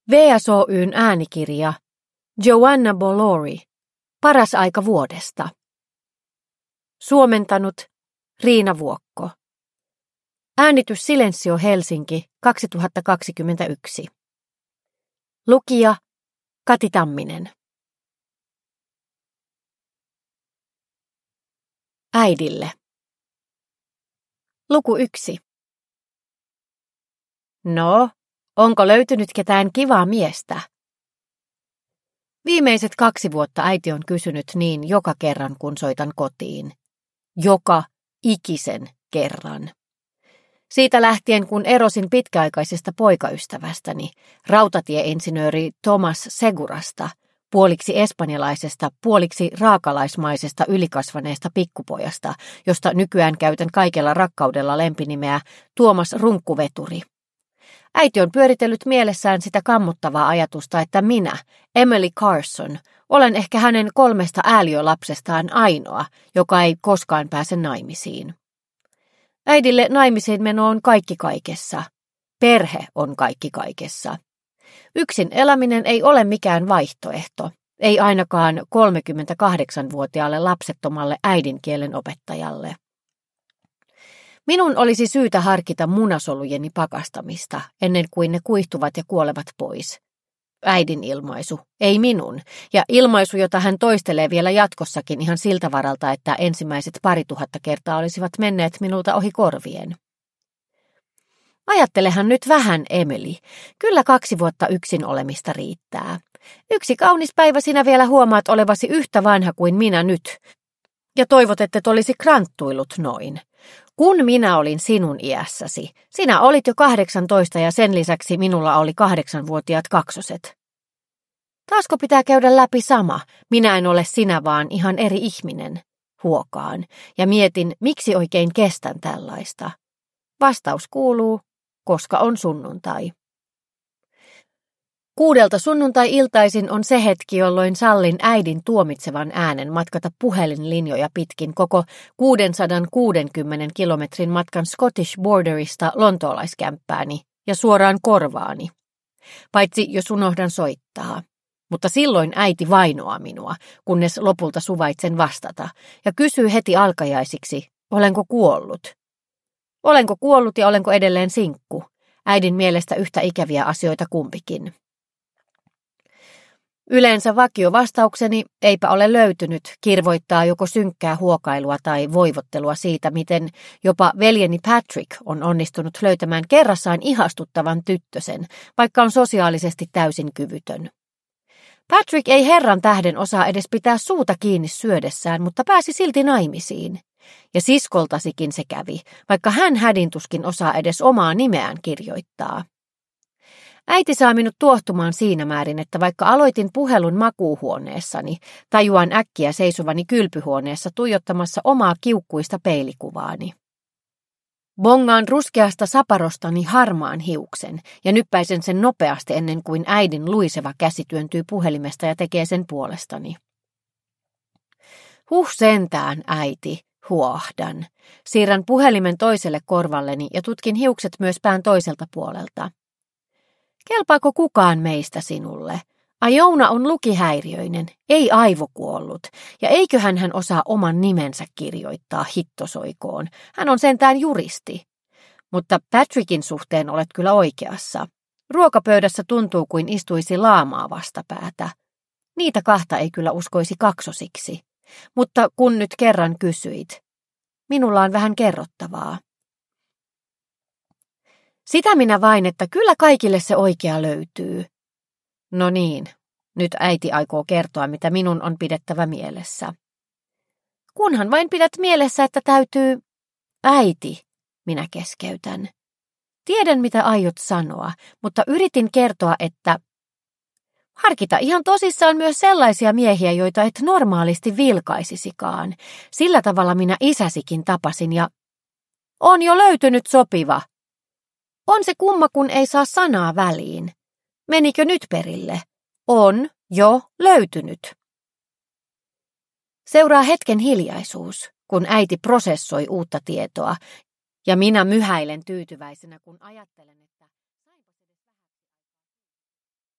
VSOY:n äänikirja Joanna Bolori, Paras aika vuodesta. Suomentanut Riina Vuokko. Äänitys Silensio Helsinki 2021. Lukija Kati Tamminen. Äidille. Luku 1. No, onko löytynyt ketään kivaa miestä? Viimeiset 2 vuotta äiti on kysynyt niin joka kerran, kun soitan kotiin. Joka ikisen kerran. Siitä lähtien, kun erosin pitkäaikaisesta poikaystävästäni, rautatieinsinööri Thomas Segurasta, puoliksi espanjalaisesta, puoliksi raakalaismaisesta ylikasvaneesta pikkupojasta, josta nykyään käytän kaikella rakkaudella lempinimeä Tuomas Runkkuveturi. Äiti on pyöritellyt mielessään sitä kammottavaa ajatusta, että minä, Emily Carson, olen ehkä hänen 3 ääliölapsestaan ainoa, joka ei koskaan pääse naimisiin. Äidille naimisiin meno on kaikki kaikessa. Perhe on kaikki kaikessa. Yksin eläminen ei ole mikään vaihtoehto, ei ainakaan 38-vuotiaalle lapsettomalle äidinkielen opettajalle. Minun olisi syytä harkita munasolujeni pakastamista ennen kuin ne kuihtuvat ja kuolevat pois. Äidin ilmaisu, ei minun, ja ilmaisu, jota hän toistelee vielä jatkossakin ihan siltä varalta, että ensimmäiset 2000 kertaa olisivat menneet minulta ohi korvien. Ajattelehan nyt vähän, Emily. Kyllä 2 vuotta yksin olemista riittää. Yksi kaunis päivä sinä vielä huomaat olevasi yhtä vanha kuin minä nyt. Ja toivot, että olisi kranttuillut noin. Kun minä olin sinun iässäsi, sinä olit jo 18 ja sen lisäksi minulla oli 8-vuotiaat kaksoset. Taasko pitää käydä läpi sama, minä en ole sinä vaan ihan eri ihminen, huokaan, ja mietin, miksi oikein kestän tällaista. Vastaus kuuluu, koska on sunnuntai. 6 sunnuntai-iltaisin on se hetki, jolloin sallin äidin tuomitsevan äänen matkata puhelinlinjoja pitkin koko 660 kilometrin matkan Scottish Borderista lontoolaiskämppääni ja suoraan korvaani. Paitsi jos unohdan soittaa. Mutta silloin äiti vainoaa minua, kunnes lopulta suvaitsen vastata ja kysyy heti alkajaisiksi, olenko kuollut. Olenko kuollut ja olenko edelleen sinkku? Äidin mielestä yhtä ikäviä asioita kumpikin. Yleensä vakiovastaukseni, eipä ole löytynyt, kirvoittaa joko synkkää huokailua tai voivottelua siitä, miten jopa veljeni Patrick on onnistunut löytämään kerrassaan ihastuttavan tyttösen, vaikka on sosiaalisesti täysin kyvytön. Patrick ei herran tähden osaa edes pitää suuta kiinni syödessään, mutta pääsi silti naimisiin. Ja siskoltasikin se kävi, vaikka hän hädintuskin osaa edes omaa nimeään kirjoittaa. Äiti saa minut tuohtumaan siinä määrin, että vaikka aloitin puhelun makuuhuoneessani, tajuan äkkiä seisovani kylpyhuoneessa tuijottamassa omaa kiukkuista peilikuvaani. Bongaan ruskeasta saparostani harmaan hiuksen ja nyppäisen sen nopeasti ennen kuin äidin luiseva käsi työntyy puhelimesta ja tekee sen puolestani. Huh sentään, äiti, huohdan. Siirrän puhelimen toiselle korvalleni ja tutkin hiukset myös pään toiselta puolelta. Kelpaako kukaan meistä sinulle? Iona on lukihäiriöinen, ei aivokuollut, ja eiköhän hän osaa oman nimensä kirjoittaa hittosoikoon. Hän on sentään juristi. Mutta Patrickin suhteen olet kyllä oikeassa. Ruokapöydässä tuntuu kuin istuisi laamaa vastapäätä. Niitä 2 ei kyllä uskoisi kaksosiksi. Mutta kun nyt kerran kysyit, minulla on vähän kerrottavaa. Sitä minä vain, että kyllä kaikille se oikea löytyy. No niin, nyt äiti aikoo kertoa, mitä minun on pidettävä mielessä. Kunhan vain pidät mielessä, että täytyy... Äiti, minä keskeytän. Tiedän, mitä aiot sanoa, mutta yritin kertoa, että... Harkita ihan tosissaan myös sellaisia miehiä, joita et normaalisti vilkaisisikaan. Sillä tavalla minä isäsikin tapasin ja... On jo löytynyt sopiva. On se kumma, kun ei saa sanaa väliin. Menikö nyt perille? On jo löytynyt. Seuraa hetken hiljaisuus, kun äiti prosessoi uutta tietoa, ja minä myhäilen tyytyväisenä, kun ajattelen, että...